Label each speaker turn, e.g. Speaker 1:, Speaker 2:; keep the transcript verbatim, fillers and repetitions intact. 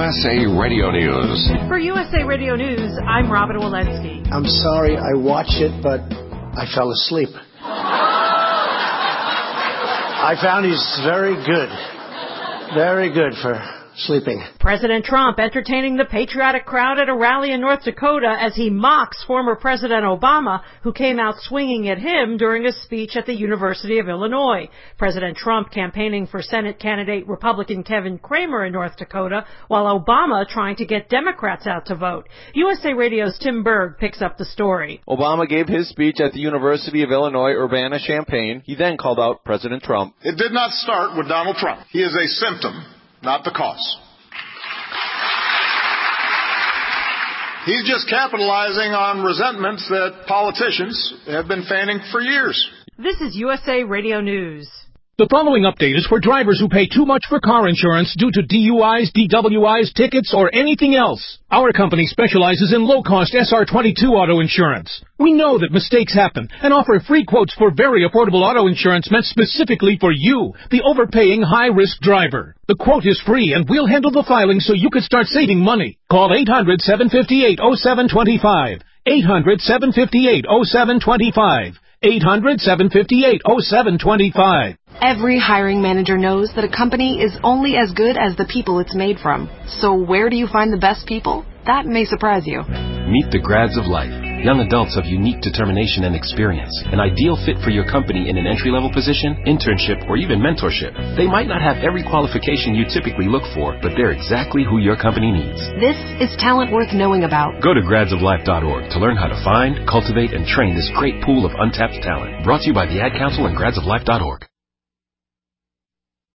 Speaker 1: S A Radio News.
Speaker 2: For U S A Radio News, I'm Robin Walensky.
Speaker 3: I'm sorry I watched it, but I fell asleep. I found he's very good. Very good for sleeping.
Speaker 2: President Trump entertaining the patriotic crowd at a rally in North Dakota as he mocks former President Obama, who came out swinging at him during a speech at the University of Illinois. President Trump campaigning for Senate candidate Republican Kevin Cramer in North Dakota, while Obama trying to get Democrats out to vote. U S A Radio's Tim Berg picks up the story.
Speaker 4: Obama gave his speech at the University of Illinois Urbana-Champaign. He then called out President Trump.
Speaker 5: It did not start with Donald Trump. He is a symptom, not the cause. He's just capitalizing on resentments that politicians have been fanning for years.
Speaker 2: This is U S A Radio News.
Speaker 6: The following update is for drivers who pay too much for car insurance due to D U Is, D W Is, tickets, or anything else. Our company specializes in low-cost S R twenty-two auto insurance. We know that mistakes happen and offer free quotes for very affordable auto insurance meant specifically for you, the overpaying high-risk driver. The quote is free, and we'll handle the filing so you can start saving money. Call eight hundred, seven five eight, oh seven two five. eight hundred, seven five eight, oh seven two five. eight hundred, seven five eight, oh seven two five.
Speaker 7: Every hiring manager knows that a company is only as good as the people it's made from. So where do you find the best people? That may surprise you.
Speaker 8: Meet the grads of life. Young adults of unique determination and experience. An ideal fit for your company in an entry-level position, internship, or even mentorship. They might not have every qualification you typically look for, but they're exactly who your company needs.
Speaker 7: This is talent worth knowing about.
Speaker 8: Go to grads of life dot org to learn how to find, cultivate, and train this great pool of untapped talent. Brought to you by the Ad Council and grads of life dot org.